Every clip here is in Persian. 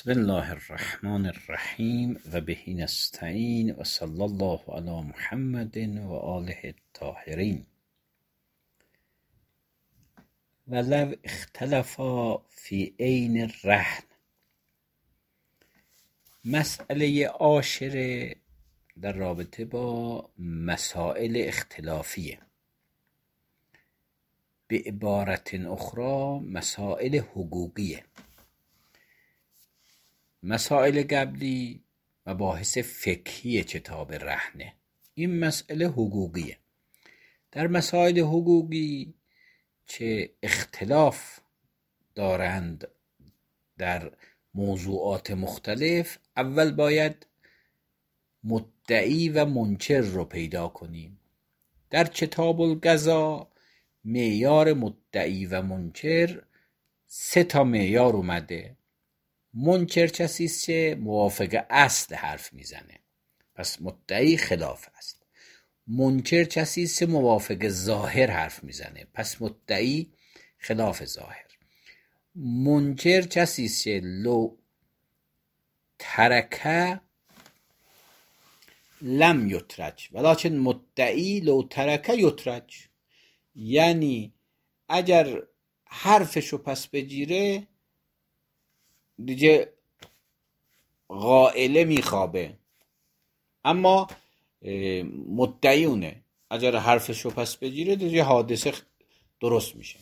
بسم الله الرحمن الرحیم و به نستعین و صلی الله علی محمد و آله الطاهرین. ولو اختلفا فی عین الرهن. مسئله عاشره در رابطه با مسائل اختلافیه، به عبارت اخرى مسائل حقوقیه. مسائل قبلی مباحث فقهی کتاب رهنه، این مسئله حقوقیه. در مسائل حقوقی که اختلاف دارند در موضوعات مختلف، اول باید مدعی و منکر رو پیدا کنیم. در کتاب القضا معیار مدعی و منکر 3 معیار اومده. منکر کسی است که موافق اصل حرف میزنه، پس مدعی خلاف است. منکر کسی است که موافق ظاهر حرف میزنه، پس مدعی خلاف ظاهر. منکر کسی است که لو ترکه لم یترک ولکن مدعی لو ترکه یترک، یعنی اگر حرفشو پس بگیره دیگه قائله میخوابه، اما مدعی اونه اگر حرفشو پس بگیره دیگه حادثه درست میشه.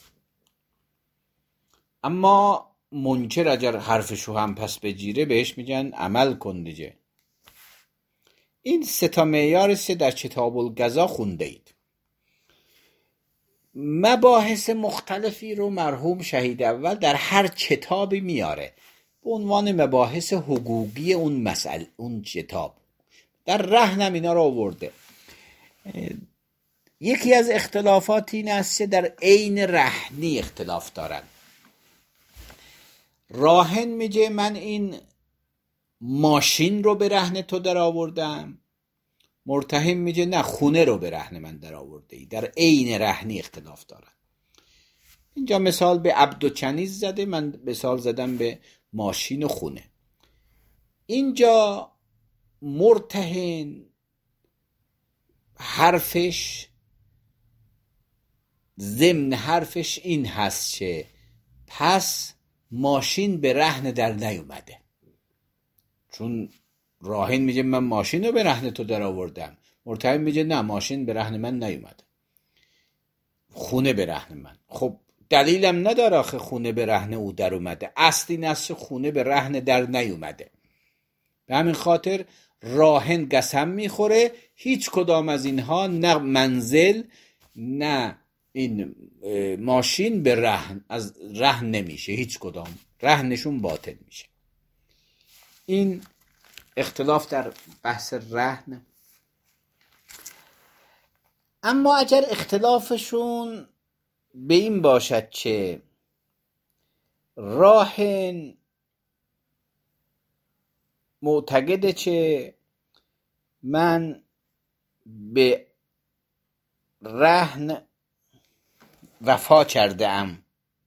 اما منکر اگر حرفشو هم پس بگیره بهش میگن عمل کن دیگه. این 3 معیار در کتاب القضا خونده اید. مباحث مختلفی رو مرحوم شهید اول در هر کتابی میاره به عنوان مباحث حقوقی اون مسئله، اون کتاب. در رهن اینا رو آورده. یکی از اختلافات این است که در عین رهنی اختلاف دارن. راهن میگه من این ماشین رو به رهن تو در آوردم، مرتهن میگه نه خونه رو به رهن من در آورده ای. در عین رهنی اختلاف دارن. اینجا مثال به عبد و کنیز زده، من مثال زدم به ماشین و خونه. اینجا مرتهن حرفش ضمن حرفش این هست که پس ماشین به رهن در نیومده، چون راهن میگه من ماشین رو به رهن تو در آوردم، مرتهن میگه نه ماشین به رهن من نیومده، خونه به رهن من. خب دلیلم نداره آخه خونه به رهن او در اومده، اصلی نست خونه به رهن در نیومده. به همین خاطر راهن قسم میخوره هیچ کدام از اینها، نه منزل نه این ماشین به رهن از رهن نمیشه، هیچ کدام رهنشون باطل میشه. این اختلاف در بحث رهن. اما اگر اختلافشون به این باشد که راهن معتقده که من به رهن وفا کرده ام،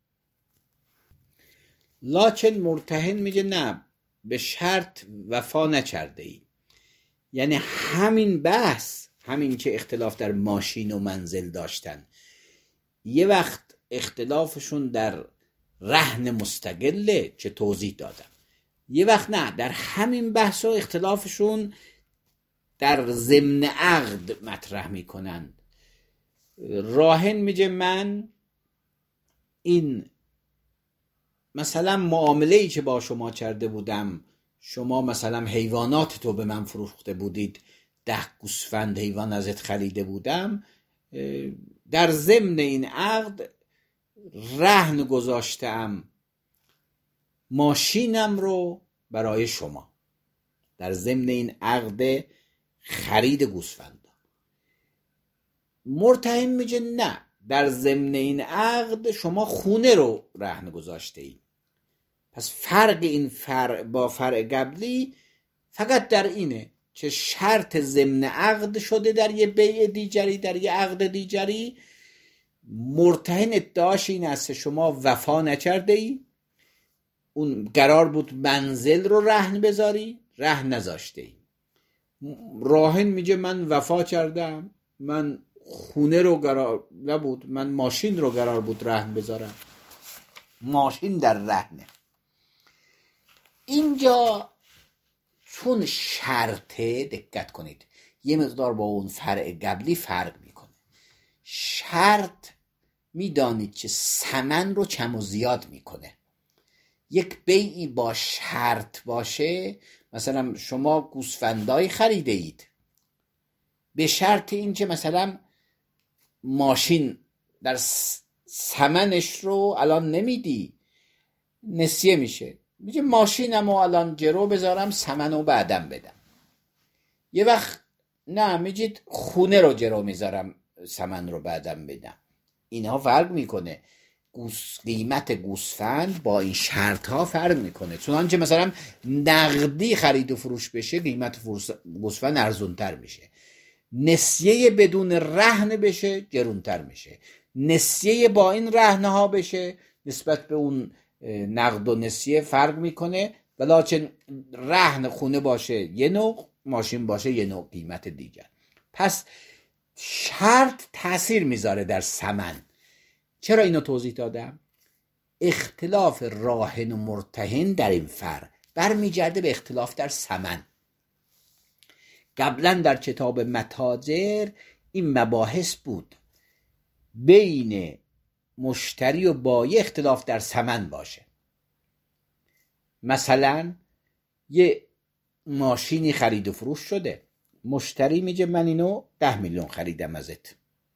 لکن مرتهن میگه نه به شرط وفا نکرده ای. یعنی همین بحث، همین که اختلاف در ماشین و منزل داشتن، یه وقت اختلافشون در رهن مستقله که توضیح دادم، یه وقت نه، در همین بحث و اختلافشون در ضمن عقد مطرح میکنند. راهن میگه من این مثلا معامله‌ای که با شما کرده بودم، شما مثلا حیوانات تو به من فروخته بودید، 10 گوسفند حیوان ازت خریده بودم، در ضمن این عقد رهن گذاشتم ماشینم رو برای شما، در ضمن این عقد خرید گوسفند. مرتهن میگه نه، در ضمن این عقد شما خونه رو رهن گذاشته ای. پس فرق این فرع با فرع قبلی فقط در اینه که شرط ضمن عقد شده در یه بیع دیگری، در یه عقد دیگری. مرتهن ادعاش این است شما وفا نکرده ای، اون قرار بود منزل رو رهن بذاری، رهن نذاشته ای. راهن میگه من وفا کردم، من خونه رو قرار نبود، من ماشین رو قرار بود رهن بذارم، ماشین در رهنه. اینجا چون شرطه، دقت کنید یه مقدار با اون فرع قبلی فرق میکنه. شرط میدانید که ثمن رو کم و زیاد میکنه. یک بیعی با شرط باشه، مثلا شما گوسفندای خریده اید به شرط این که مثلا ماشین در ثمنش رو الان نمیدی، نسیه میشه، میگه ماشینمو الان جرو بذارم ثمنو بعدم بدم. یه وقت نه، میگید خونه رو جرو میذارم ثمن رو بعدم بدم. اینها فرق میکنه. قیمت گوسفند با این شرط ها فرق میکنه. چنانچه مثلا نقدی خرید و فروش بشه قیمت گوسفند ارزونتر میشه، نسیه بدون رهن بشه گرونتر میشه، نسیه با این رهنه ها بشه نسبت به اون نقد و نسیه فرق میکنه، ولیکن رهن خونه باشه یه نوع، ماشین باشه یه نوع قیمت دیگر. پس شرط تأثیر میذاره در ثمن. چرا اینو توضیح دادم؟ اختلاف راهن و مرتهن در این فرق برمیگرده به اختلاف در ثمن. قبلا در کتاب متاجر این مباحث بود، بین مشتری و بایع اختلاف در ثمن باشه. مثلا یه ماشینی خرید و فروش شده، مشتری میگه من اینو 10 میلیون خریدم ازت،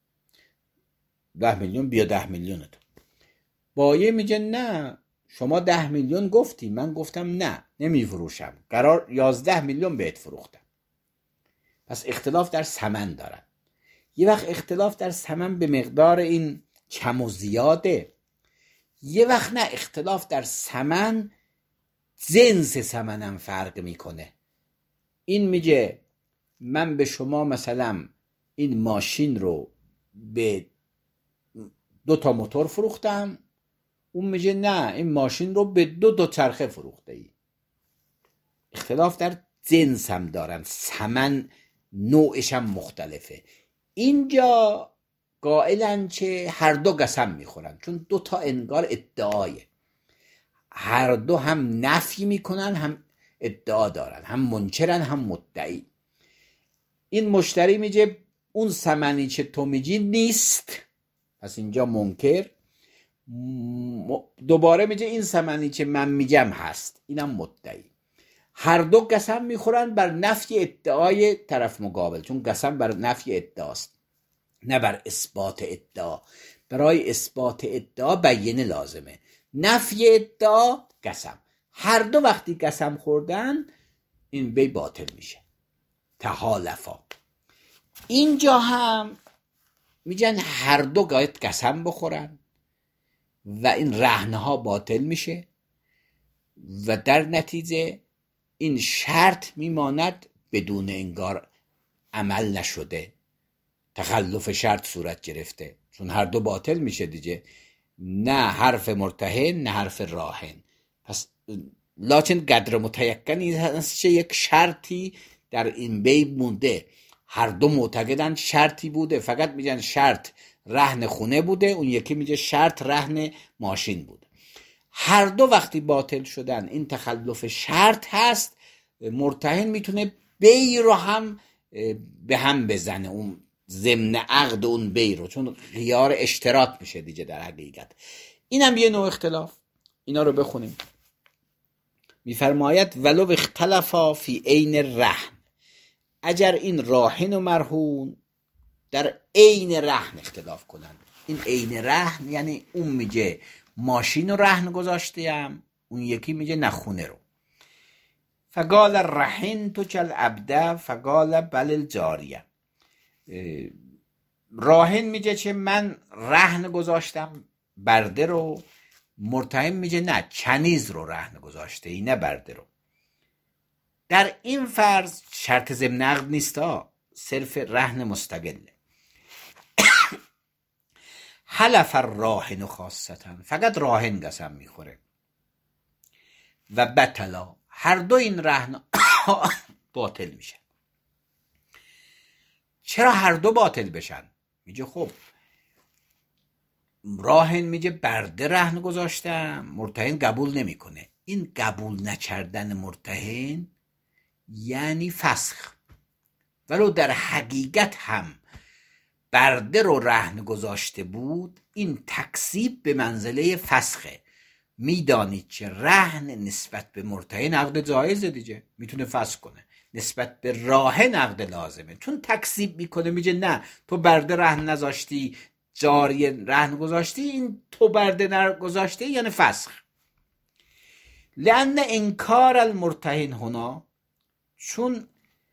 10 میلیون بیا 10 میلیونت. بایع میگه نه شما 10 میلیون گفتی، من گفتم نه نمیفروشم، قرار 11 میلیون بهت فروختم. پس اختلاف در ثمن دارن. یه وقت اختلاف در ثمن به مقدار این کم و زیاده، یه وقت نه، اختلاف در ثمن جنس ثمنم فرق میکنه. این میگه من به شما مثلا این ماشین رو به 2 تا موتور فروختم، اون میگه نه این ماشین رو به 2 چرخه فروخته ای. اختلاف در جنس هم دارن، ثمن نوعش هم مختلفه. اینجا قائلن که هر دو قسم میخورن، چون 2 تا انگار ادعایه، هر دو هم نفی میکنن هم ادعا دارن، هم منکرن هم مدعی. این مشتری میگه اون ثمنی که تو میگی نیست، پس اینجا منکر. دوباره میگه این ثمنی که من میگم هست، اینم مدعی. هر دو قسم میخورن بر نفی ادعای طرف مقابل، چون قسم بر نفی ادعاست نه بر اثبات ادعا. برای اثبات ادعا بیانه لازمه، نفی ادعا قسم. هر دو وقتی قسم خوردن این بی باطل میشه، تحالفا. اینجا هم میگن هر دو باید قسم بخورن و این رهنه ها باطل میشه و در نتیجه این شرط میماند بدون انگار عمل نشده، تخلف شرط صورت گرفته، چون هر دو باطل میشه دیگه، نه حرف مرتهن نه حرف راهن. پس لکن قدر متیقنی هست که یک شرطی در این بی مونده، هر دو معتقدن شرطی بوده، فقط میگن شرط رهن خونه بوده، اون یکی میگه شرط رهن ماشین بوده. هر دو وقتی باطل شدن این تخلف شرط هست، مرتهن میتونه بی رو هم به هم بزنه، اون ضمن عقد اون بی رو، چون خیار اشتراط میشه دیگه در حقیقت. اینم یه نوع اختلاف. اینا رو بخونیم. میفرماید ولو اختلافا فی عین رهن، اگر این راهن و مرهون در عین رهن اختلاف کنن. این عین رهن یعنی اون میگه ماشین رو رهن گذاشتیم، اون یکی میگه نخونه رو. فقال رهن تو کل عبده فقال بل الجاریه. راهن میگه که من رهن گذاشتم برده رو، مرتهن میگه نه کنیز رو رهن گذاشته ای نه برده رو. در این فرض شرط ضمن عقد نیست ها، صرف رهن مستقله. حلف الراهن خاصتا، فقط راهن قسم میخوره. و بطلا، هر دو این رهن باطل میشن. چرا هر دو باطل بشن؟ میگه خب راهن میگه برده رهن گذاشتم، مرتهن قبول نمیکنه. این قبول نکردن مرتهن یعنی فسخ، ولو در حقیقت هم برده رو رهن گذاشته بود، این تکذیب به منزله فسخه. میدانید که رهن نسبت به مرتهن عقد جایزه دیگه، میتونه فسخ کنه. نسبت به راهن عقد لازمه، چون تکذیب میکنه، میگه نه تو برده رهن نذاشتی، جاری رهن گذاشتی، این تو برده نگذاشتی یعنی فسخ. لأن انکار المرتهن هنا، چون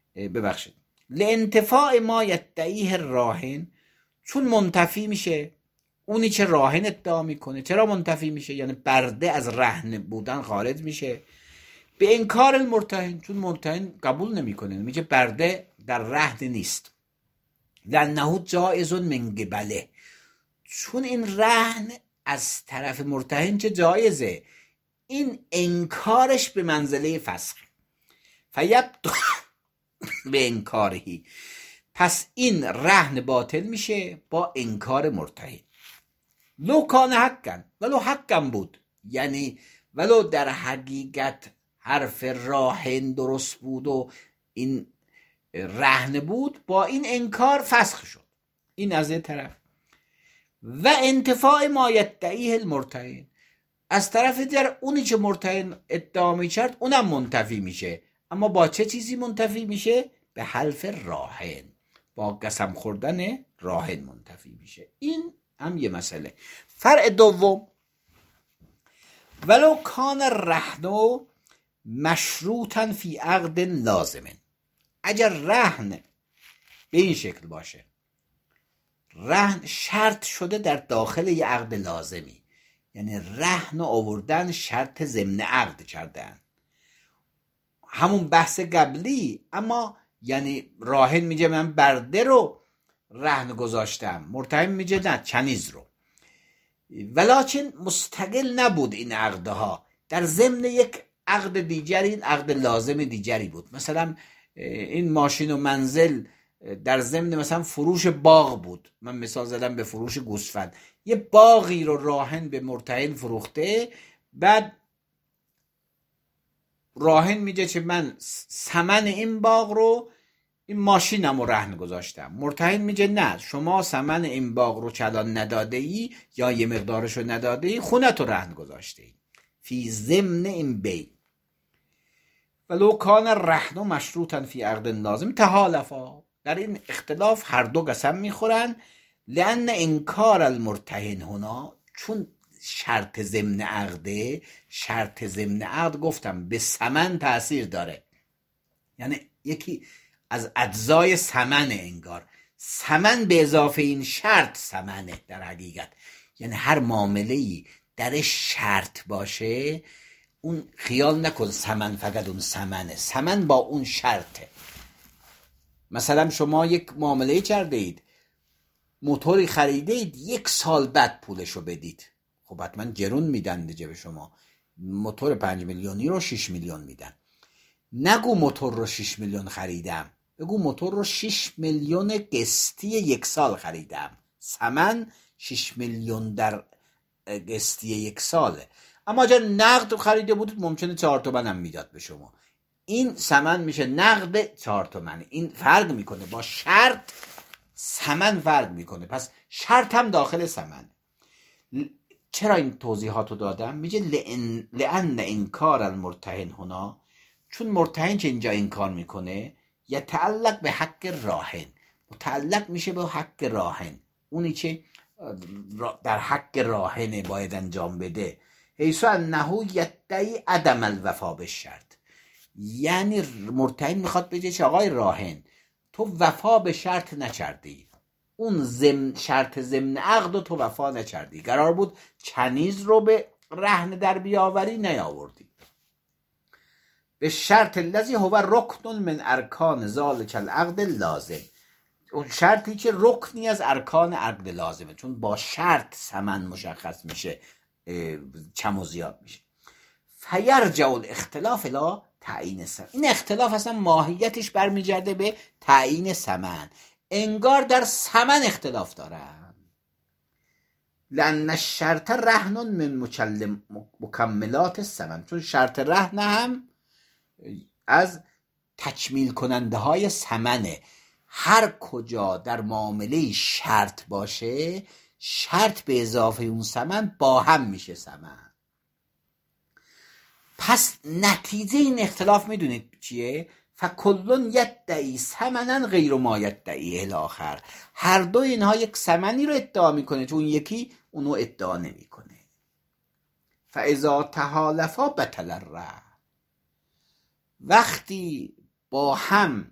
لانتفاع ما یدعیه راهن، چون منتفی میشه اونی که راهن ادعا میکنه. چرا منتفی میشه؟ یعنی برده از رهن بودن خارج میشه. به انکار المرتهن، چون مرتهن قبول نمیکنه، میگه برده در رهن نیست. لأنه جایز من قبله، چون این رهن از طرف مرتهن چه جایزه، این انکارش به منزله فسخ. فیبطل به انکارهی، پس این رهن باطل میشه با انکار مرتهن. لو کان حقا، ولو حقا بود، یعنی ولو در حقیقت حرف راهن درست بود و این رهن بود، با این انکار فسخ شد. این از این طرف. و انتفاع ما یدعیه المرتهن، از طرف دیگر اونی که مرتهن ادعا میکرد اونم منتفی میشه. اما با چه چیزی منتفی میشه؟ به حلف راهن، با قسم خوردن راهن منتفی میشه. این هم یه مسئله. فرع دوم، ولو کان الرهن مشروطا فی عقد لازم، اگر رهن به این شکل باشه، رهن شرط شده در داخل یه عقد لازمی، یعنی رهن آوردن شرط ضمن عقد کردن، همون بحث قبلی. اما یعنی راهن میگه من برده رو رهن گذاشتم، مرتهن میگه نه کنیز رو، ولکن مستقل نبود این عقدها، در ضمن یک عقد دیگری، این عقد لازم دیگری بود. مثلا این ماشین و منزل در ضمن مثلا فروش باغ بود، من مثال زدم به فروش گوسفند، یه باغی رو راهن به مرتهن فروخته، بعد راهن میگه که من ثمن این باغ رو، این ماشینم رو رهن گذاشتم. مرتهن میگه نه، شما ثمن این باغ رو چلان نداده ای یا یه مقدارش رو نداده ای، خونت رو رهن گذاشته ای. فی ضمن این بی ولو کان الرهن مشروطا فی عقد لازم تحالفا، در این اختلاف هر دو قسم میخورن. لأن انکار المرتهن هنا، چون شرط ضمن عقده، شرط ضمن عقد گفتم به ثمن تأثیر داره، یعنی یکی از اجزای ثمن، انگار ثمن به اضافه این شرط ثمنه در حقیقت. یعنی هر معامله‌ای درش شرط باشه، اون خیال نکن ثمن فقط اون ثمنه، ثمن با اون شرطه. مثلا شما یک معامله کرده اید، موتوری خریده اید، 1 سال بعد پولشو بدید، خب حتما گرون میدن دیگه به شما. موتور 5 میلیونی رو 6 میلیون میدن. نگو موتور رو 6 میلیون خریدم، بگو موتور رو 6 میلیون قسطی 1 سال خریدم، ثمن 6 میلیون در قسطی 1 ساله. اما اگر نقد خریده بودید ممکنه 4 تومن هم میداد به شما، این ثمن میشه نقد 4 تومن. این فرق میکنه با شرط، ثمن فرق میکنه، پس شرط هم داخل ثمن. چرا این توضیحاتو دادم؟ میگه لأن انکار المرتهن هنا، چون مرتهن که اینجا انکار میکنه، یتعلق به حق راهن، متعلق میشه به حق راهن، اونی که در حق راهن باید انجام بده. حیث انه یدعی عدم الوفا بالشرط، یعنی مرتهن میخواد بگه که آقای راهن تو وفا به شرط نکردی، اون شرط ضمن عقد تو وفا نکردی، قرار بود کنیز رو به رهن در بیاوری، نیاوردی. به شرط الذی هو رکن من ارکان ذلک العقد لازم، اون شرطی که رکنی از ارکان عقد لازمه، چون با شرط ثمن مشخص میشه، کم و زیاد میشه. فیرجع الاختلاف الی تعیین ثمن. این اختلاف اصلا ماهیتش برمیگرده به تعیین ثمن، انگار در ثمن اختلاف دارن. لأن الشرط رهن من مکملات الثمن، چون شرط رهن هم از تکمیل کننده های ثمنه. هر کجا در معامله شرط باشه، شرط به اضافه اون ثمن با هم میشه ثمن. پس نتیجه این اختلاف میدونید چیه؟ فکلون یدعی ثمنا غیر ما یدعی الاخر. هر دو اینها یک ثمنی رو ادعا میکنه چون یکی اونو ادعا نمیکنه. فاذا تحالفا بطل الرهن. وقتی با هم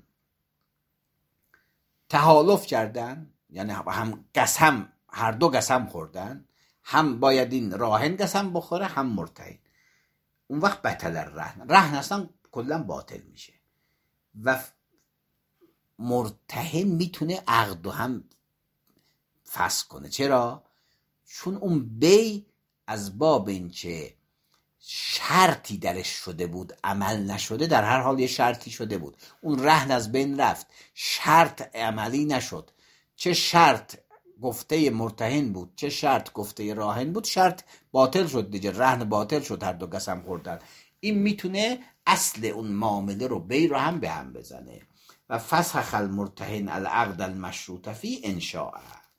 تحالف کردن، یعنی هم قسم، هر دو قسم خوردن، هم باید این راهن قسم بخوره هم مرتهن، اون وقت بطل الرهن، رهن اصلا کلا باطل میشه و مرتهن میتونه عقد هم فسخ کنه. چرا؟ چون اون بی از باب اینکه شرطی درش شده بود عمل نشده، در هر حال یه شرطی شده بود، اون رهن از بین رفت، شرط عملی نشد، چه شرط گفته مرتهن بود چه شرط گفته راهن بود، شرط باطل شد دیگه، رهن باطل شد، هر دو قسم خوردن. این میتونه اصل اون معامله رو بی رو هم به هم بزنه. و فسخ المرتهن العقد المشروط فی انشاء.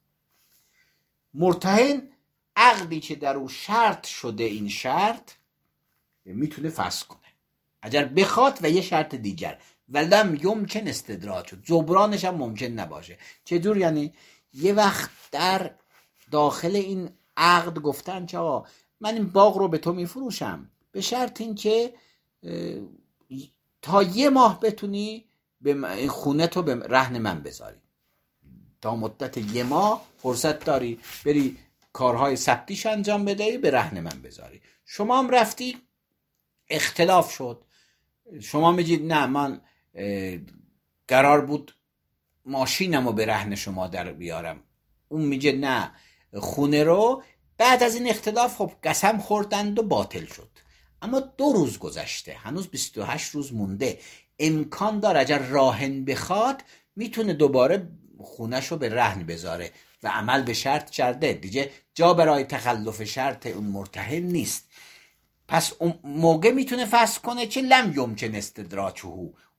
مرتهن عقدی که در اون شرط شده، این شرط میتونه فسخ کنه اگر بخواد و یه شرط دیگر، ولم یمکن استدراج شد، جبرانش هم ممکن نباشه. چجور یعنی؟ یه وقت در داخل این عقد گفتن که آقا من این باغ رو به تو میفروشم به شرط این که تا یه ماه بتونی این خونه تو به رهن من بذاری، تا مدت یه ماه فرصت داری بری کارهای ثبتیش انجام بدهی به رهن من بذاری. شما هم رفتی، اختلاف شد، شما میگید نه من قرار بود ماشینمو به رهن شما در بیارم، اون میگه نه خونه رو. بعد از این اختلاف خب قسم خوردند و باطل شد، اما 2 روز گذشته، هنوز 28 روز مونده، امکان داره اگر راهن بخواد میتونه دوباره خونهشو به رهن بذاره و عمل به شرط کرده دیگه، جا برای تخلف شرط اون مرتهن نیست. پس اون موقع میتونه فسخ کنه که لم یمکن استدراجه،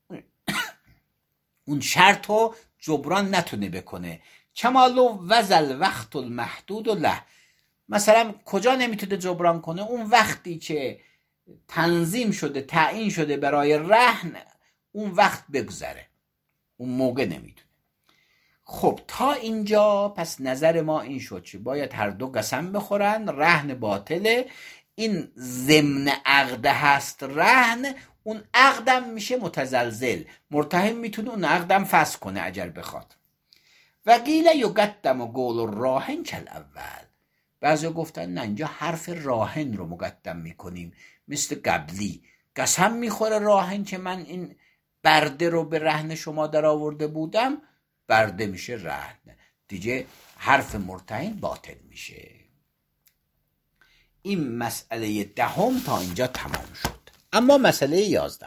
اون شرط رو جبران نتونه بکنه. کمالو وزل وقت المحدود له، مثلا کجا نمیتونه جبران کنه؟ اون وقتی که تنظیم شده تعیین شده برای رهن، اون وقت بگذره، اون موقع نمیتونه. خب تا اینجا پس نظر ما این شد که باید هر دو قسم بخورن، رهن باطله، این ضمن عقد هست رهن، اون عقدم میشه متزلزل، مرتهن میتونه اون عقدم فسخ کنه اگر بخواد. و قیل یقدم قول الراهن کالاول، بعضی گفتن نه اینجا حرف راهن رو مقدم میکنیم مثل قبلی، قسم میخوره راهن که من این برده رو به رهن شما در آورده بودم، برده میشه رهن دیگه، حرف مرتهن باطل میشه. این مسئله 10 تا اینجا تمام شد. اما مسئله 11،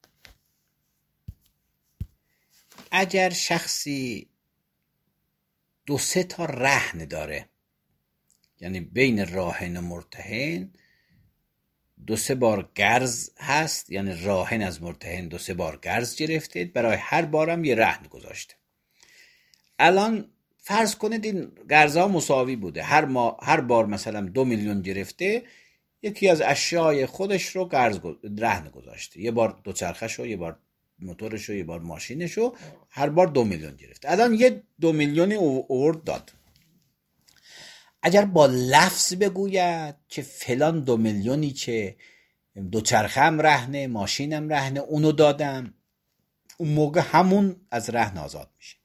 اگر شخصی 2-3 تا رهن داره، یعنی بین راهن و مرتهن 2-3 بار قرض هست، یعنی راهن از مرتهن 2-3 بار قرض گرفته، برای هر بارم یه رهن گذاشته. الان فرض کنید این قرضا مساوی بوده، هر بار مثلا 2 میلیون گرفته، یکی از اشیای خودش رو رهن گذاشته، یه بار دوچرخه‌شو، یه بار موتورشو، یه بار ماشینشو، هر بار 2 میلیون گرفته. الان یه 2 میلیونی اوورد داد. اگر با لفظ بگوید که فلان 2 میلیونی که دوچرخه‌ام رهنه، ماشینم رهنه، اونو دادم، اون موقع همون از رهن آزاد میشه.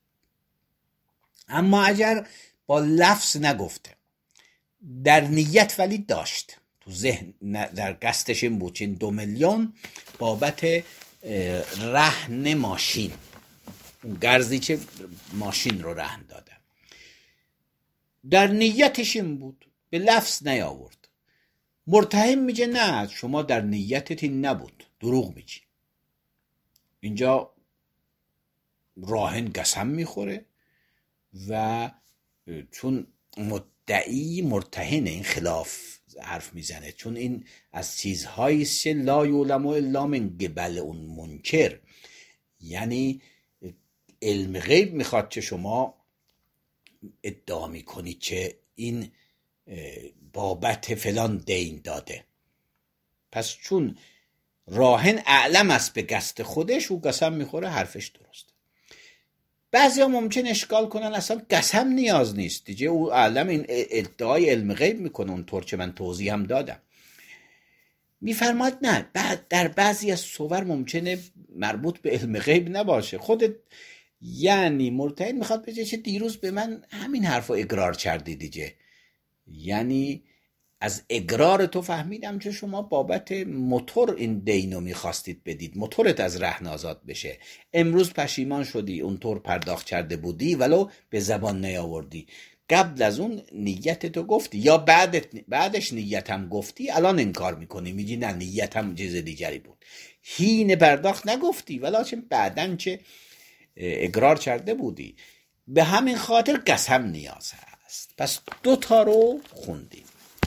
اما اگر با لفظ نگفته، در نیت ولی داشت، تو ذهن در قصدش این بود که 2 میلیون بابت رهن ماشین، اون قرضی که ماشین رو رهن دادم، در نیتش این بود، به لفظ نیاورد، مرتهن میگه نه شما در نیتت این نبود، دروغ میگی. اینجا راهن قسم میخوره و چون مدعی مرتهنه، این خلاف حرف میزنه، چون این از چیزهایی است که لا یعلم الا من قبل اون منکر، یعنی علم غیب میخواد که شما ادعا میکنید که این بابت فلان دین داده. پس چون راهن اعلم است به قصد خودش، او قسم میخوره، حرفش درسته. بعضی ها ممکن اشکال کنن اصلا قسم نیاز نیست دیگه، او اعلم، این ادعای علم غیب میکنه اونطور که من توضیح هم دادم. میفرماد نه، بعد در بعضی از صور ممکنه مربوط به علم غیب نباشه. خودت یعنی مرتهن میخواد بگه چه دیروز به من همین حرف رو اقرار کردی دیگه، یعنی از اقرار تو فهمیدم که شما بابت موتور این دینو میخواستید بدید، موتورت از رهن آزاد بشه، امروز پشیمان شدی اونطور پرداخت کرده بودی ولو به زبان نیاوردی، قبل از اون نیت تو گفتی یا بعدش نیتم گفتی، الان انکار میکنی میگی نه نیتم چیز دیگری بود. حین پرداخت نگفتی ولکن بعدن که اقرار کرده بودی، به همین خاطر قسم نیاز هست. پس 2 تا رو خوندیم.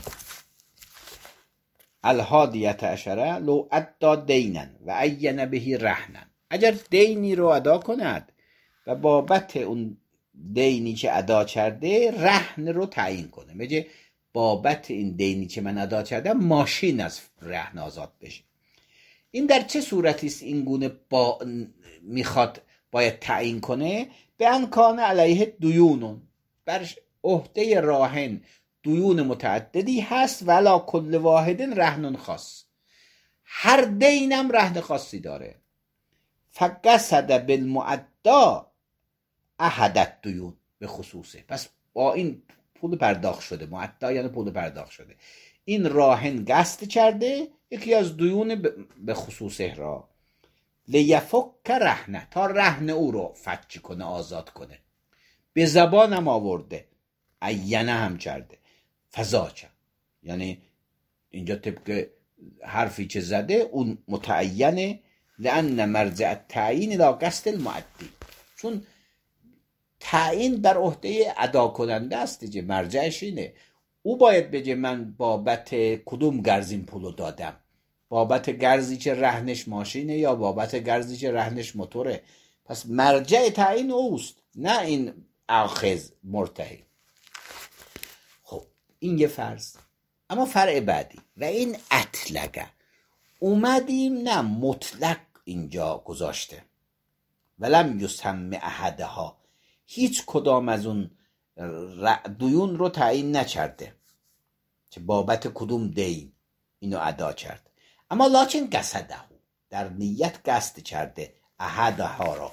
الحادیة عشره لو ادى دینا و عین به رهنا، اگر دینی رو ادا کند و بابت اون دینی که ادا کرده رهن رو تعیین کنه، میگه بابت این دینی که من ادا کردم ماشین از رهن آزاد بشه. این در چه صورتی است این گونه میخواد باید تعیین کنه؟ به ان کان علیه دیون، بر عهده راهن دیون متعددی هست، ولا کل واحد رهن خاص، هر دینم رهن خاصی داره. فقصد بالمعدا احد دیون به خصوصه، پس با این پول پرداخت شده، معدا یعنی پول پرداخت شده، این راهن قصد کرده یکی از دیون به خصوصه را، لیفک رهنه، تا رهن او رو فک کنه، آزاد کنه. به زبانم آورده، عینه هم کرده، فزاچه، یعنی اینجا طبق حرفی که زده اون متعینه، لأن مرجع التعیین لا قصد المعدی، چون تعیین بر عهده ادا کننده است دیگه، مرجعش اینه، او باید بگه من بابت کدوم قرض این پولو دادم، بابت قرضی که رهنش ماشینه یا بابت قرضی که رهنش موتوره. پس مرجع تعیین اوست، نه این آخذ مرتهن. خب این یه فرض. اما فرع بعدی و این اطلقه، اومدیم نه مطلق اینجا گذاشته، ولم یسم احدها، هیچ کدام از اون دیون رو تعیین نکرده که بابت کدوم دین اینو ادا کرد، اما لکن قصده، در نیت قصد کرده احدها را.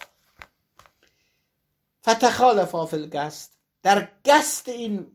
فتخالفا فی القصد، در قصد این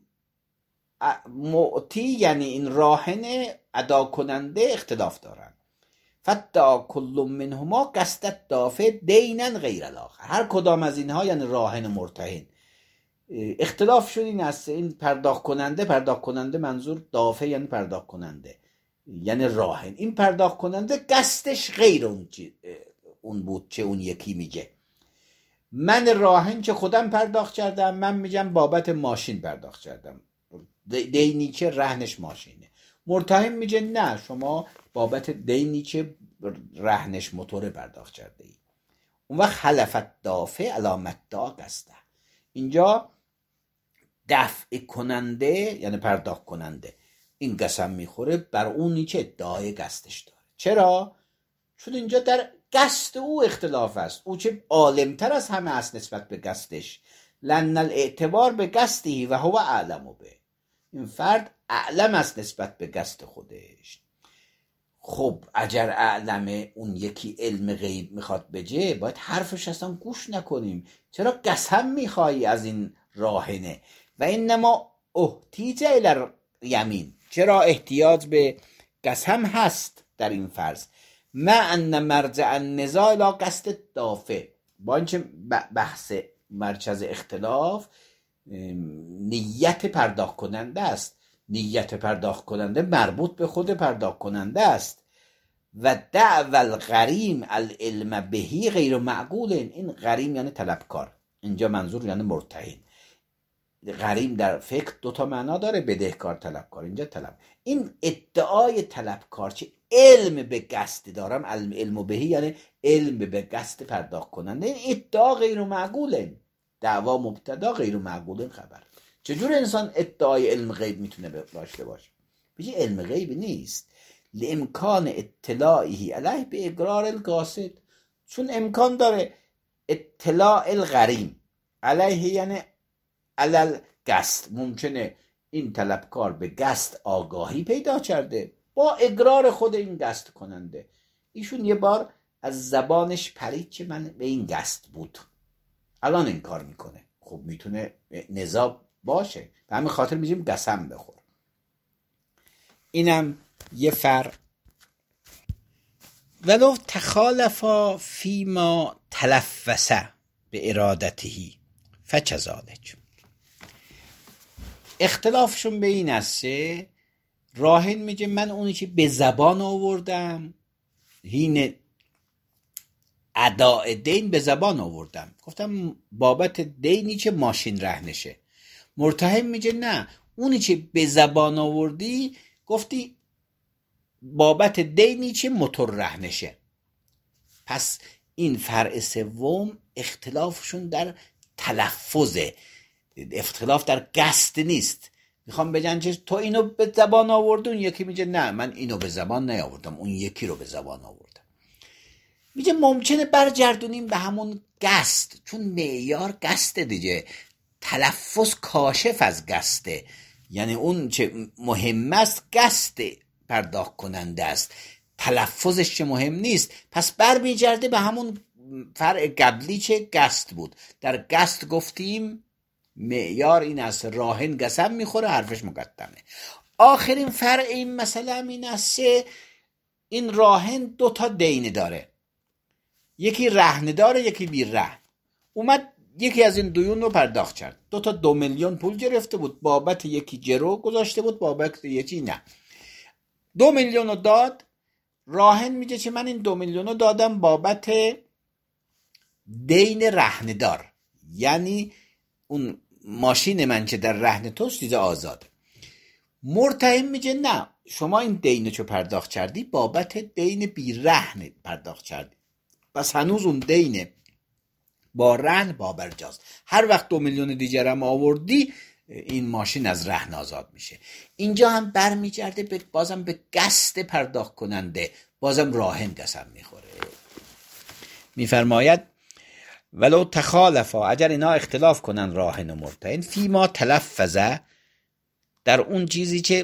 معطی یعنی این راهن ادا کننده اختلاف دارن. فدعا کل منهما قصد الدافع دینا غیر الاخر، هر کدام از اینها یعنی راهن مرتهن اختلاف شد این است، این پرداخت کننده منظور دافع یعنی پرداخت کننده، یعنی راهن، این پرداخت کننده قصدش غیر اون بود که اون یکی میگه. من راهن که خودم پرداخت کردم، من میگم بابت ماشین پرداخت کردم، دینی که رهنش ماشینه. مرتهن میگه نه شما بابت دینی که رهنش موتور پرداخت کرده ای. اون وقت حلفت دافع علامت دا قصده، اینجا دفع کننده یعنی پرداخت کننده این قسم میخوره بر اونی که ادعای قصدش داره. چرا؟ چون اینجا در قصد او اختلاف است، او چه عالمتر از همه است نسبت به قصدش، لأن الاعتبار به قصدی و هو اعلم به، این فرد اعلم است نسبت به قصد خودش. خب اگر اعلمه اون یکی علم غیب میخواد بگه، باید حرفش اصلا گوش نکنیم. چرا قسم میخوایی از این راهنه؟ و اینما احتیاج الی یمین، چرا احتیاج به قسم هست در این فرض؟ ما ان مرجع النزاع لا قصد دافع، با اینکه بحث مرکز اختلاف نیت پرداخت کننده است، نیت پرداخت کننده مربوط به خود پرداخت کننده است. و دعوی الغریم العلم بهی غیر معقول. این غریم یعنی طلبکار، اینجا منظور یعنی مرتهن. غریم در فقه دو تا معنا داره، بدهکار، طلبکار. اینجا طلب، این ادعای طلبکار چه علم به قصد دارم، علم بهی یعنی علم به قصد پرداخت کننده، این ادعا غیر معقوله. دعوا مبتدا، غیر معقول خبر. چجور انسان ادعای علم غیب میتونه داشته باشه؟ بگی علم غیب نیست، لامکان اطلاعی علیه به اقرار القاصد، چون امکان داره اطلاع الغریم علیه یعنی علل قصد، ممکنه این طلبکار به قصد آگاهی پیدا کرده با اقرار خود این قصد کننده. ایشون یه بار از زبانش پرید که من به این قصد بود، الان این کار میکنه. خب میتونه نزاع باشه، به همین خاطر میگیم قسم بخور. اینم یه فرق. ولو تخالفا فیما تلفظ به ارادته فکذالک. اختلافشون به این است، راهن میگه من اونی که به زبان آوردم، هین اداء دین به زبان آوردم، گفتم بابت دینی که ماشین رهنشه. مرتهن میگه نه، اونی که به زبان آوردی گفتی بابت دینی که موتور رهنشه. پس این فرع سوم اختلافشون در تلفظه، اختلاف در قصد نیست. میخوام بگن که تو اینو به زبان آوردی، اون یکی میگه نه من اینو به زبان نیاوردم، اون یکی رو به زبان آوردم. میگه ممکنه برگردونیم به همون قصد، چون معیار قصد دیگه، تلفظ کاشف از قصده، یعنی اون چه مهم است قصد پرداخت کننده است، تلفظش چه مهم نیست. پس برمیگرده به همون فرع قبلی چه قصد بود. در قصد گفتیم معیار این است راهن قسم میخوره، حرفش مقدمه. آخرین فرع این مسئله هم این است این راهن دو تا دین داره، یکی رهن داره یکی بی رهن. اومد یکی از این دیون رو پرداخت کرد، 2 میلیون پول گرفته بود، بابت یکی جرو گذاشته بود، بابت یکی نه. 2 میلیون رو داد. راهن میگه که من این 2 میلیون رو دادم بابت دین رهندار، یعنی اون ماشین من که در رهن توست دیگه آزاده. مرتهن میگه نه، شما این دینو چو پرداخت کردی بابت دین بی رهن پرداخت کردی، پس هنوز اون دین با رهن بابرجاست. هر وقت 2 میلیون دیگر هم آوردی این ماشین از رهن آزاد میشه. اینجا هم برمیگرده بازم به قصد پرداخت کننده، بازم راهن قسم میخوره. میفرماید ولو تخالفا، اگر اینا اختلاف کنن راهن و مرتهن، فیما تلفظ، در اون چیزی که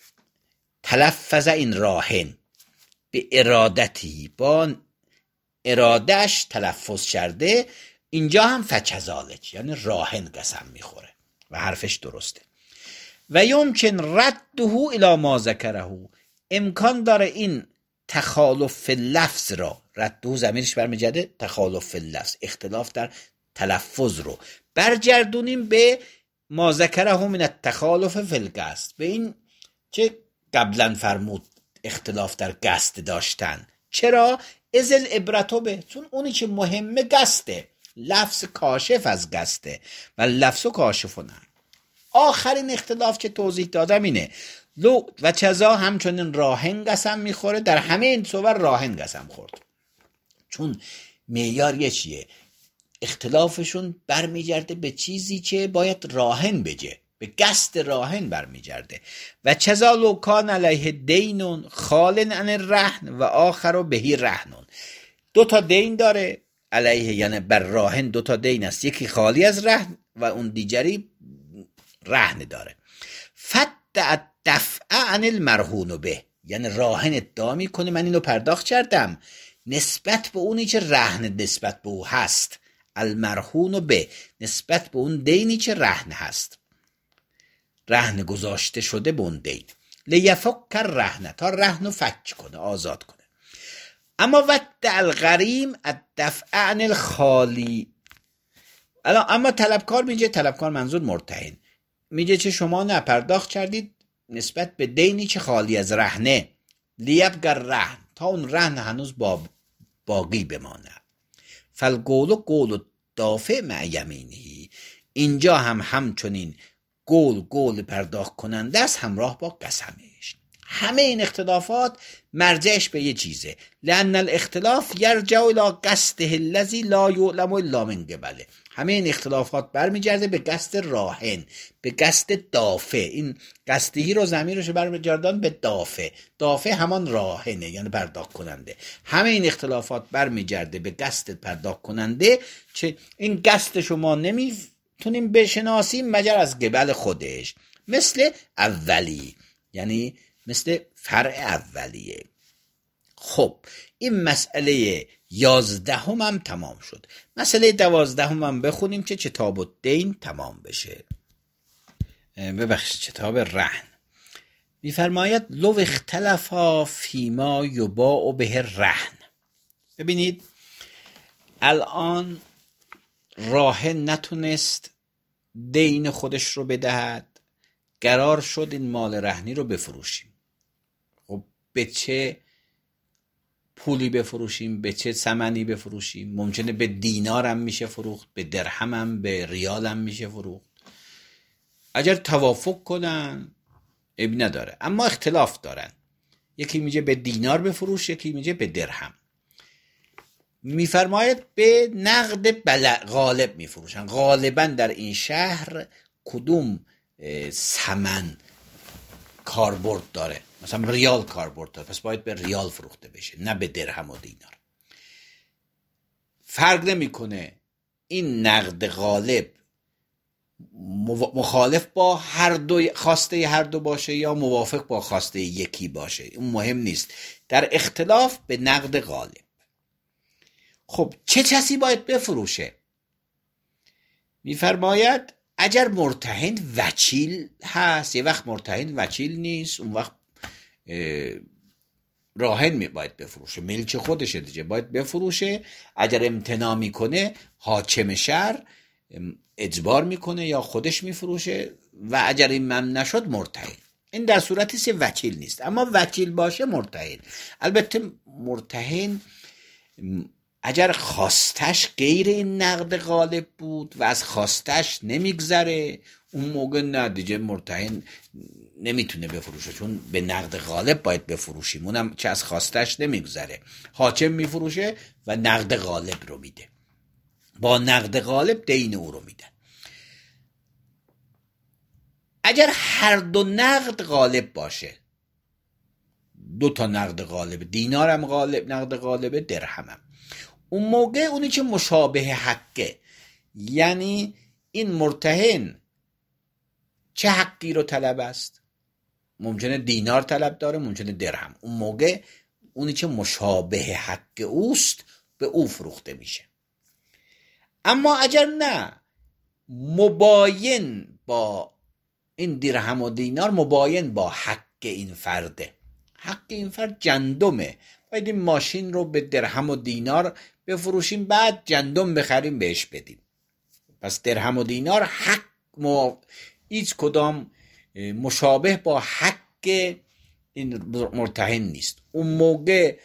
تلفظ این راهن به ارادتی، با ارادهش تلفظ کرده، اینجا هم فکذالک یعنی راهن قسم میخوره و حرفش درسته. و یمکن رده الی ما ذکره، امکان داره این تخالف لفظ را، رده ضمیرش برمیگرده تخالف لفظ، اختلاف در تلفظ رو برگردونیم به ما ذکره من التخالف فی القصد، به این که قبلا فرمود اختلاف در قصد داشتن. چرا؟ ازل عبرتو به، چون اونی که مهمه قصده، لفظ کاشف از قصده و لفظ کاشفونه. آخرین اختلاف که توضیح دادم اینه، لو و چزا همچنین راهن قسم میخوره، در همه این صور راهن قسم خورد، چون معیار یه چیه، اختلافشون برمیگرده به چیزی که باید راهن بگه، به قصد راهن برمیگرده. و چزا لو کان علیه دینون خالن عن الرهن و آخر بهی رهنون، 2 تا دین داره علیه، یعنی بر راهن 2 تا دین است، یکی خالی از رهن و اون دیگری رهن داره. فتع دفع عن المرهون به، یعنی راهن ادعا میکنه من اینو پرداخت کردم نسبت به اونی که رهن نسبت به او هست، المرهون به نسبت به اون دینی که رهن هست، رهن گذاشته شده به اون دین. لیفک رهن، تا رهنو فک کنه، آزاد کنه. اما ودع الغریم الدفع عن الخالی. اما طلبکار میگه، طلبکار منظور مرتهن، میگه چه شما نه پرداخت کردید نسبت به دینی که خالی از رهنه، لیبگر رهن، تا اون رهن هنوز باقی بمانه. فالقول قول دافع مع یمینه، اینجا هم همچنین قول پرداخت کننده است همراه با قسمش. همه این اختلافات مرجعش به یه چیزه، لأن الاختلاف یرجع الی قصده الذی لا یعلم الا من قبله. همه این اختلافات برمیگرده به قصد راهن، به قصد دافع. این قصدی رو ضمیرش برمیگردان به دافع. دافع همان راهنه، یعنی پرداخت کننده. همه این اختلافات برمیگرده به قصد پرداخت کننده، چه این قصد شما نمیتونیم بشناسیم مگر از قبل خودش، مثل اولی، یعنی مثل فرع اولیه. خب این مسئله 11 هم تمام شد. مسئله 12 هم بخونیم که کتاب الدین تمام بشه. کتاب رهن میفرماید لو اختلفا فیما یباع به رهن. ببینید الان راهن نتونست دین خودش رو بدهد، قرار شد این مال رهنی رو بفروشیم. خب به چه پولی بفروشیم، به چه ثمنی بفروشیم؟ ممکنه به دینار هم میشه فروخت، به درهم هم، به ریال هم میشه فروخت. اگر توافق کنن اب نداره، اما اختلاف دارن. یکی میگه به دینار بفروش، یکی میگه به درهم. میفرماید به نقد غالب میفروشن. غالبا در این شهر کدوم ثمن کاربرد داره؟ مثلا ریال کاربرد داره، پس باید به ریال فروخته بشه، نه به درهم و دینار. فرق نمیکنه این نقد غالب مخالف با هر دو، خواسته هر دو باشه یا موافق با خواسته یکی باشه، اون مهم نیست. در اختلاف به نقد غالب. خب چه کسی باید بفروشه؟ میفرماید اگر مرتهن وکیل هست، یه وقت مرتهن وکیل نیست، اون وقت راهن باید بفروشه، ملک خودشه دیگه، باید بفروشه. اگر امتناع میکنه حاکم شهر اجبار میکنه یا خودش میفروشه، و اگر این ممنوع نشد مرتهن. این در صورتی که وکیل نیست، اما وکیل باشه مرتهن. البته مرتهن اگر خواستش غیر این نقد غالب بود و از خواستش نمیگذره، اون موقع نه دیگه مرتهن نمیتونه بفروشه، چون به نقد غالب باید بفروشیم، اونم که از خواستش نمیگذره. حاکم میفروشه و نقد غالب رو میده، با نقد غالب دین او رو میده. اگر هر دو نقد غالب باشه، دو تا نقد غالب، دینارم غالب، نقد غالب، درهمم، اون موقع اونی که مشابه حقه، یعنی این مرتهن چه حقی رو طلب است؟ ممکنه دینار طلب داره، ممکنه درهم. اون موقع اونی که مشابه حق اوست به او فروخته میشه. اما اگر نه، مباین با این درهم و دینار، مباین با حق این فرده. حق این فرد جندمه، باید این ماشین رو به درهم و دینار بفروشیم، بعد جندم بخریم بهش بدیم. پس درهم و دینار حق هیچ کدام مشابه با حق این مرتهن نیست. اون موقع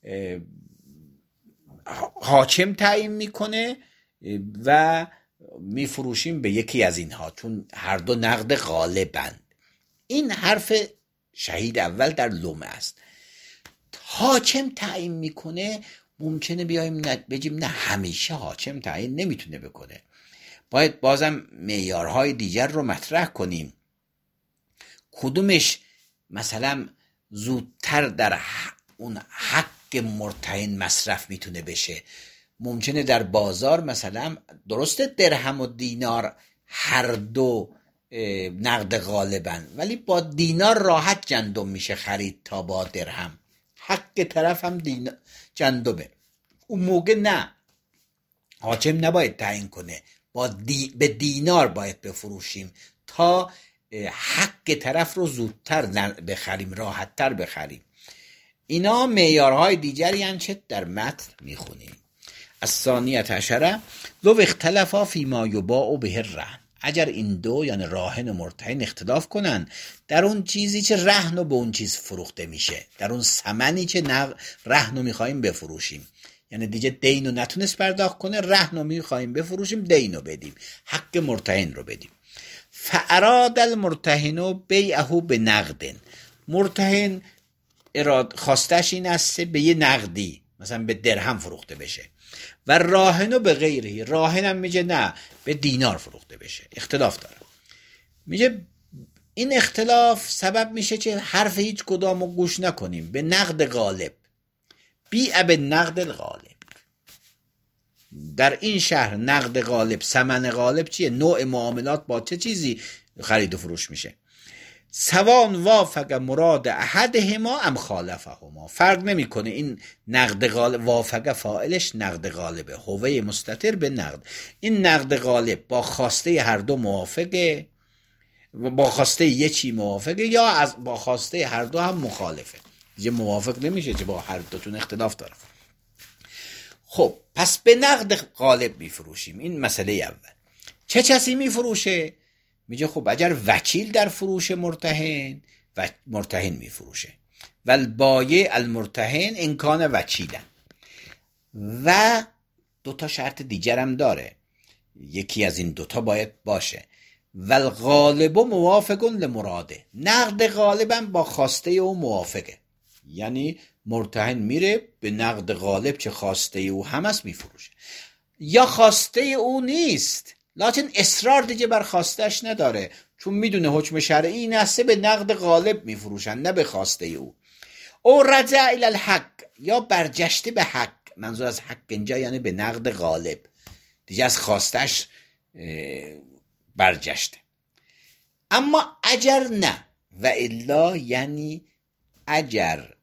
حاکم تعیین میکنه و میفروشیم به یکی از اینها، چون هر دو نقد غالبند. این حرف شهید اول در لومه است. حاکم تعیین میکنه، ممکنه بیایم بگیم نه، همیشه حاکم تعیین نمیتونه بکنه، باید بازم معیارهای دیگر رو مطرح کنیم. کدومش مثلا زودتر در اون حق مرتهن مصرف میتونه بشه؟ ممکنه در بازار مثلا درسته درهم و دینار هر دو نقد غالبن، ولی با دینار راحت جندم میشه خرید تا با درهم، حق طرف هم جندمه. اون موقع نه، حاکم نباید تعیین کنه، به دینار باید بفروشیم تا حق طرف رو زودتر بخریم، راحتتر بخریم. اینا معیارهای دیگری هم که در متن میخونیم. الثانیة عشره لو اختلفا فیما یباع به الرهن. اگر این دو یعنی راهن و مرتهن اختلاف کنن در اون چیزی که رهن و به اون چیز فروخته میشه، در اون ثمنی که رهن رو میخواییم بفروشیم، یعنی دیگه دین رو نتونست پرداخت کنه، رهن رو میخواییم بفروشیم، دین رو بدیم، حق مرتهن رو بدیم. فاراد المرتهن بیعه به نقد، مرتهن خواستش این است به یه نقدی، مثلا به درهم فروخته بشه، و راهنو به غیره، راهنم میگه نه به دینار فروخته بشه. اختلاف داره. میگه این اختلاف سبب میشه که حرف هیچ کدامو گوش نکنیم، به نقد غالب، بیع به نقد الغالب. در این شهر نقد غالب، ثمن غالب چیه؟ نوع معاملات با چه چیزی خرید و فروش میشه. سوان وافق مراد احدهما ام خالفهما، فرق نمیکنه این نقد غالب، وافق فاعلش نقد غالبه، هوه مستتر به نقد، این نقد غالب با خواسته هر دو موافقه، با خواسته یکی موافقه یا از با خواسته هر دو هم مخالفه، دیگه موافق نمیشه که با هر دوتون اختلاف داره. خب پس به نقد غالب میفروشیم. این مسئله اول. چه کسی میفروشه؟ میگه خب اگر وکیل در فروش مرتهن و مرتهن میفروشه، والبایع المرتهن امکان وکیلن. و دوتا شرط دیگر هم داره، یکی از این دوتا باید باشه. والغالب موافق لمراده، نقد غالبم با خواسته او موافقه، یعنی مرتهن میره به نقد غالب که خواسته او هم است میفروشه، یا خواسته او نیست لکن اصرار دیگه بر خواستش نداره، چون میدونه حکم شرعی این است به نقد غالب میفروشن نه به خواسته او. او رجع الی الحق، یا برجشته به حق، منظور از حق اینجا یعنی به نقد غالب، دیگه از خواستش برجشته. اما اگر نه و الا، یعنی اگر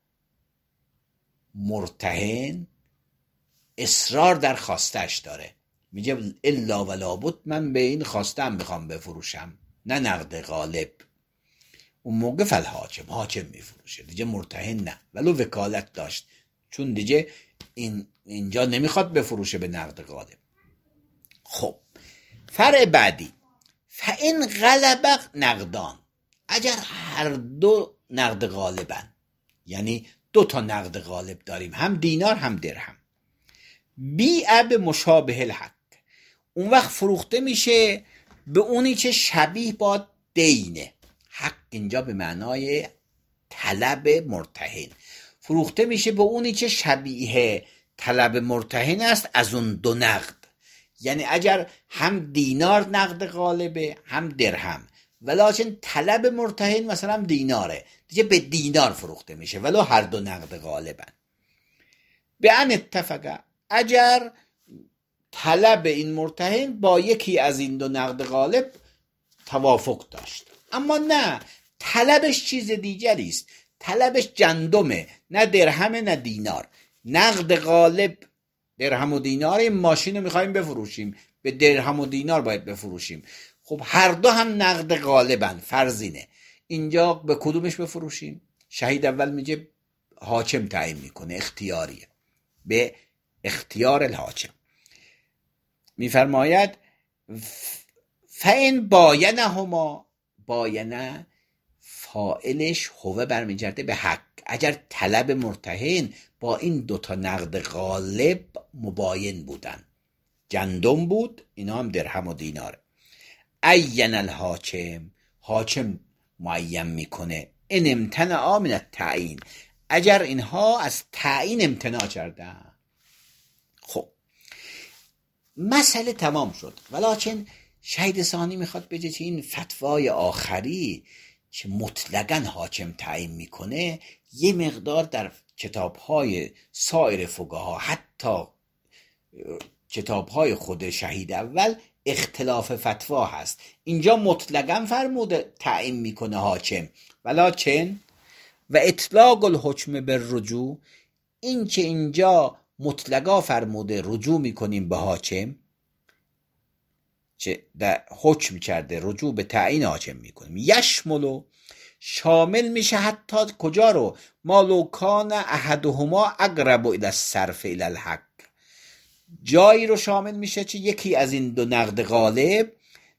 مرتهن اصرار در خواستش داره، میگه الا و لابد من به این خواستم میخوام بفروشم نه نقد غالب، اون موقع فالحاکم، حاکم میفروشه، دیگه مرتهن نه ولو وکالت داشت، چون دیگه اینجا نمیخواد بفروشه به نقد غالب. خب فرع بعدی، فإن غلب نقدان، اگر هر دو نقد غالبن، یعنی دو تا نقد غالب داریم، هم دینار هم درهم، بیع به مشابه الحق، اون وقت فروخته میشه به اونی که شبیه با دینه. حق اینجا به معنای طلب مرتهن، فروخته میشه به اونی که شبیه طلب مرتهن است از اون دو نقد، یعنی اگر هم دینار نقد غالبه هم درهم، ولکن طلب مرتهن مثلا دیناره، دیگه به دینار فروخته میشه ولو هر دو نقد غالبن. به ان اتفقه، اگر طلب این مرتهن با یکی از این دو نقد غالب توافق داشت، اما نه طلبش چیز دیگری است، طلبش گندمه نه درهم نه دینار، نقد غالب درهم و دینار، این ماشین رو میخواییم بفروشیم به درهم و دینار باید بفروشیم، خب هر دو هم نقد غالبن، فرضینه، اینجا به کدومش بفروشیم؟ شهید اول میگه حاکم تعیین میکنه، اختیاریه، به اختیار الحاکم. میفرماید فإن باینهما، باینه فاعلش هو برمیگرده به حق، اگر طلب مرتهن با این دوتا نقد غالب مباین بودن، گندم بود اینا هم درهم و دیناره، عین الحاکم، حاکم معین میکنه، ان امتنع من التعیین، اگر اینها از تعیین امتناع کردن. خب مسئله تمام شد، ولکن شهید ثانی میخواد بگه که این فتوای آخری که مطلقاً حاکم تعیین میکنه، یه مقدار در کتابهای سایر فقها، حتی کتابهای خود شهید اول، اختلاف فتوا هست. اینجا مطلقاً فرموده تعیین میکنه حاکم، ولکن و اطلاق الحکم بالرجوع، این که اینجا مطلقا فرموده رجوع میکنیم به حاکم، چه در حکم کرده رجوع به تعیین حاکم میکنیم، یشملو شامل میشه حتی کجا رو؟ مالو کان احدهما اقرب الی الصرف الی الحق، جایی رو شامل میشه که یکی از این دو نقد غالب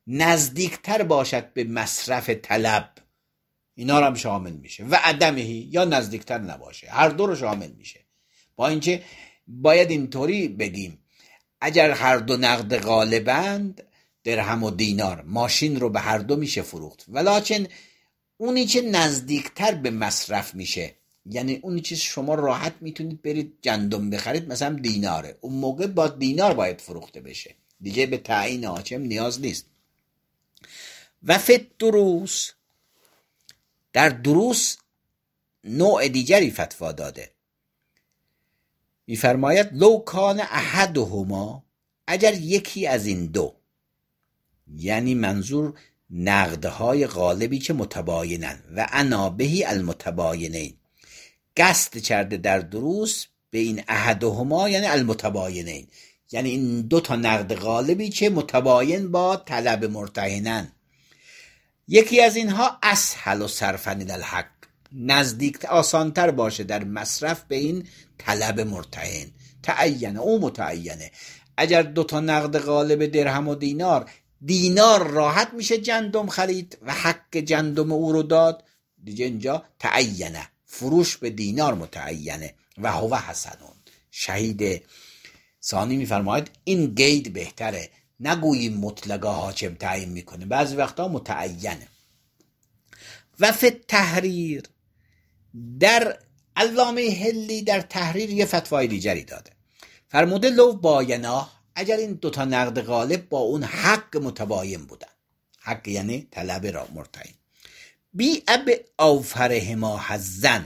نزدیکتر باشد به مصرف طلب، اینا رو هم شامل میشه. و عدمهی، یا نزدیکتر نباشه، هر دو رو شامل میشه. با اینکه باید اینطوری بگیم اگر هر دو نقد غالبند، درهم و دینار، ماشین رو به هر دو میشه فروخت، ولیکن اونی که نزدیکتر به مصرف میشه، یعنی اونی که شما راحت میتونید برید گندم بخرید، مثلا دیناره، اون موقع با دینار باید فروخته بشه، دیگه به تعیین حاکم نیاز نیست. و فی دروس، در دروس نوع دیگری فتوا داده، میفرماید لو کان احدهما، اگر یکی از این دو، یعنی منظور نقدهای غالبی که متباینن، و انا بهی المتباینین، قصد کرده در دروس به این احدهما یعنی المتباینین، یعنی این دو تا نقد غالبی که متباین با طلب مرتهنن، یکی از اینها اسهل و صرفا الی الحق، نزدیک آسانتر باشه در مصرف به این طلب مرتهن، تعینه، او متعینه. اگر دو تا نقد غالب درهم و دینار راحت میشه گندم خرید و حق گندم او رو داد، دیگه اینجا تعینه، فروش به دینار متعینه. و هو حسنون، شهید ثانی میفرماید این قید بهتره، نگوییم مطلقا حاکم تعیین میکنه، بعضی وقتا متعینه. و فی تحریر، در علامه حلی در تحریر یه فتوای دیگری داده، فرموده لو باینا، اگر این دوتا نقد غالب با اون حق متباین بودن، حق یعنی طلب را مرتهن، بی اب اوفرهما حظن،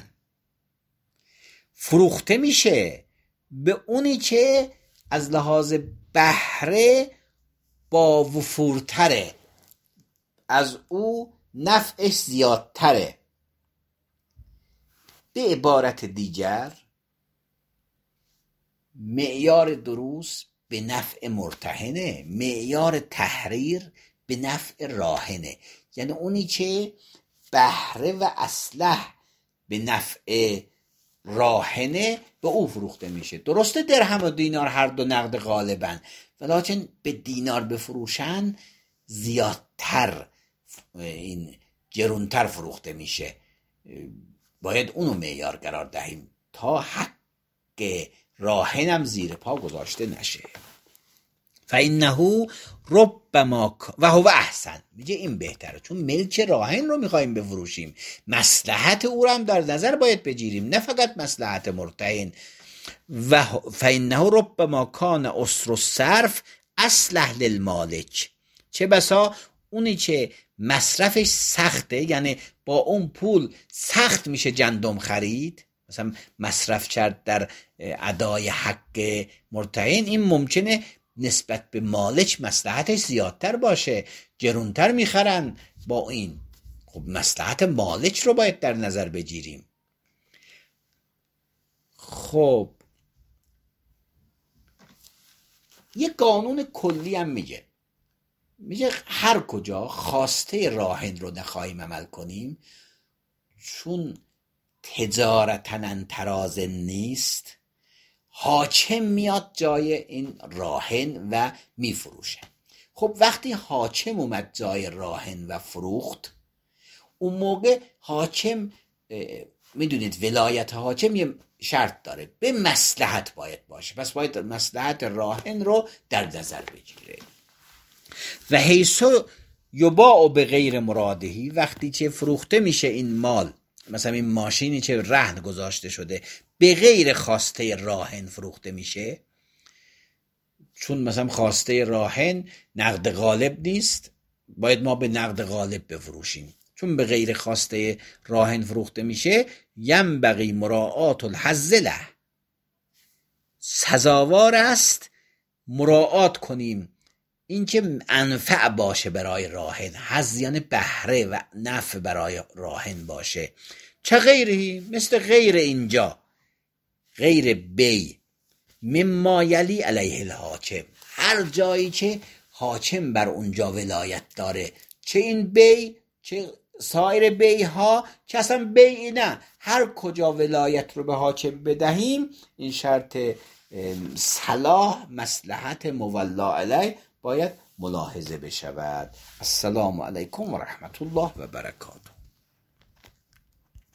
فروخته میشه به اونی که از لحاظ بهره با وفورتره، از او نفعش زیادتره. به عبارت دیگر معیار دروس به نفع مرتهنه، معیار تحریر به نفع راهنه، یعنی اونی که بهره و اصلح به نفع راهنه به او فروخته میشه. درسته درهم و دینار هر دو نقد غالبن، ولیکن به دینار بفروشن زیادتر، این گرونتر فروخته میشه، باید اونو معیار قرار دهیم تا حق راهنم زیر پا گذاشته نشه. فإنه ربما و هو احسن، میگه این بهتره، چون ملک راهن رو میخوایم بفروشیم، مصلحت او رو هم در نظر باید بگیریم، نه فقط مصلحت مرتهن. و فإنه ربما کان اسر الصرف اصلح للمالک، چه بسا اونی که مصرفش سخته، یعنی با اون پول سخت میشه گندم خرید، مثلا مصرف کرد در ادای حق مرتهن، این ممکنه نسبت به مالک مصلحتش زیادتر باشه، گرونتر میخرن با این، خب مصلحت مالک رو باید در نظر بگیریم. خب یه قانون کلی هم میگه هر کجا خواسته راهن رو نخواهیم عمل کنیم، چون تجارتاً انتراز نیست، حاکم میاد جای این راهن و میفروشه. خب وقتی حاکم اومد جای راهن و فروخت، اون موقع حاکم، میدونید ولایت حاکم یه شرط داره، به مصلحت باید باشه، پس باید مصلحت راهن رو در نظر بگیره. و حیثو یباع به غیر مرادهی، وقتی که فروخته میشه این مال، مثلا این ماشینی که رهن گذاشته شده به غیر خواسته راهن فروخته میشه، چون مثلا خواسته راهن نقد غالب نیست، باید ما به نقد غالب بفروشیم، چون به غیر خواسته راهن فروخته میشه، ینبغی مراعات الحظ له، سزاوار است مراعات کنیم اینکه انفع باشه برای راهن، حظ یعنی بهره و نفع برای راهن باشه. چه غیری، مثل غیر اینجا، غیر بی مما یلی علیه الحاکم، هر جایی که حاکم بر اونجا ولایت داره، چه این بی چه سایر بی ها که اصلا بی نه، هر کجا ولایت رو به حاکم بدهیم، این شرط صلاح مصلحت مولا علیه باید ملاحظه بشود. السلام علیکم و رحمت الله و برکاته.